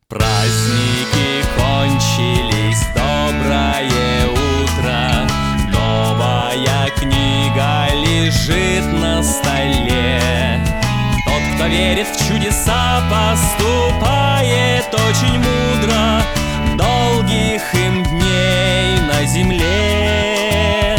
Праздники кончились, доброе утро. Новая книга лежит на столе. Тот, кто верит в чудеса, поступает очень мудро. Долгих им дней на земле.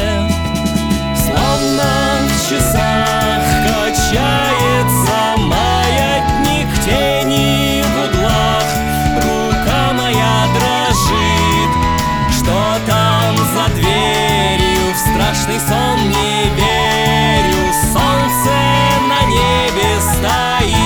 Словно в часах качается маятник тени в углах. Рука моя дрожит, что там за дверью? В страшный сон не верю, солнце на небе стоит.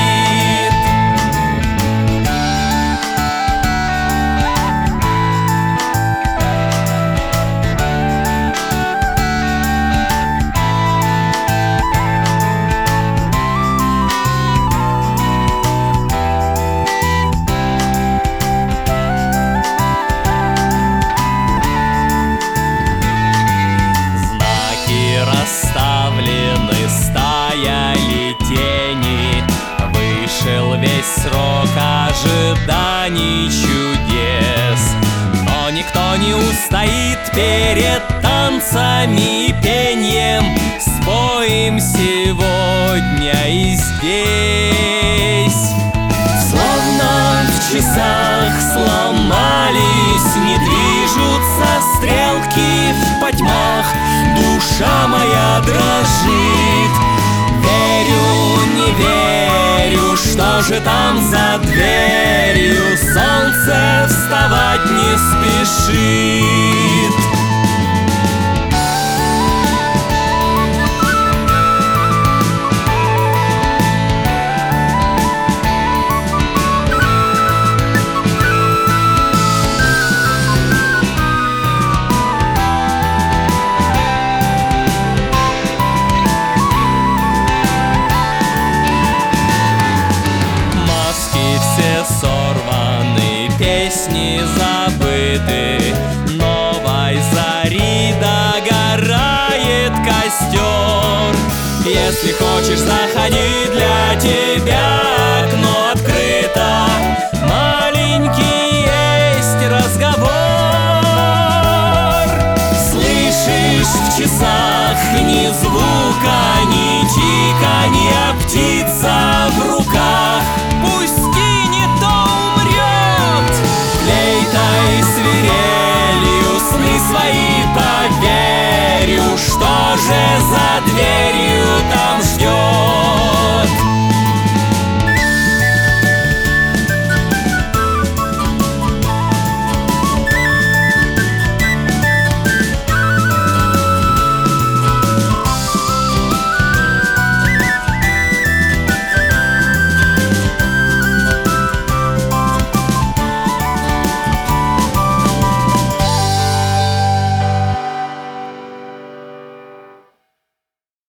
Расставлены, стояли тени. Вышел весь срок ожиданий чудес. Но никто не устоит перед танцами и пением. Споем сегодня и здесь. Словно в часах сломались, не движутся стрелки в потьмах. Душа моя дрожит, верю, не верю, что же там за дверью? Солнце вставать не спешит. Сорваны, песни забыты, новой зари догорает костер. Если хочешь, заходи, для тебя окно открыто. Маленький есть разговор. Слышишь в часах ни звука, ни тиканья, птица в руках. Свирелью сны свои поверю, что же за